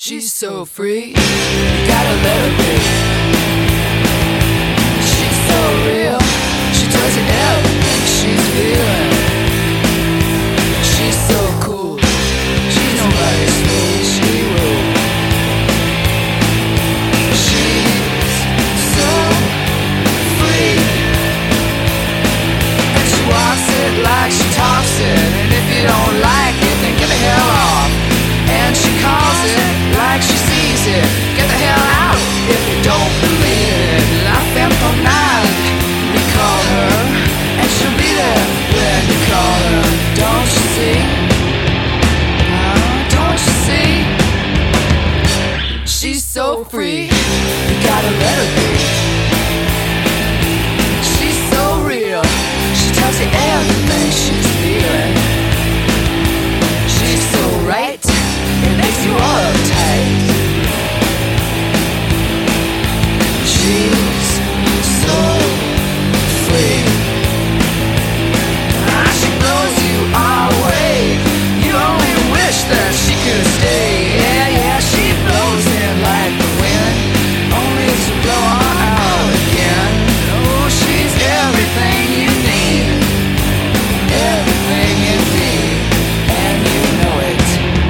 She's so free, you gotta let her be. She's so real, she tells you everything she's feeling. She's so cool, she's nobody's fool, she rules. She's so free, and she walks it like she talks it. And if you don't like it, then get the hell off. And she calls it like she sees it. Get the hell out if you don't believe it. La femme promenade, we call her, and she'll be there when you call her. Don't you see? Don't you see? She's so free, you gotta let her be. She's so real, she tells you everything she's feeling. She's so right, it makes you all uptight. She's so free. She blows you all away. You only wish that she could stay. Yeah, yeah, she blows in like the wind, only to blow on out again. Oh, she's everything you need, everything you need, and you know it.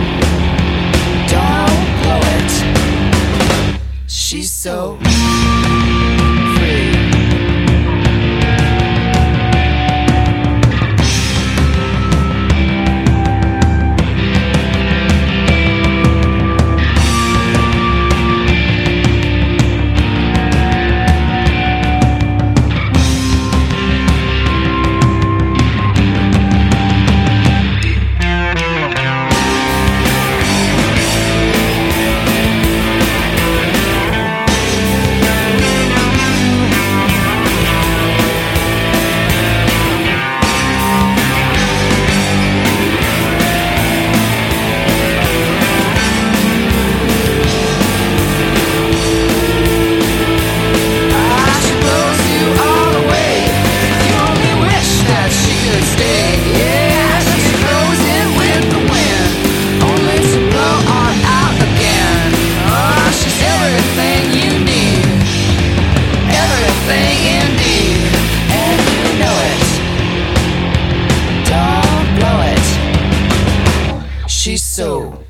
Don't blow it. She's so free. She's so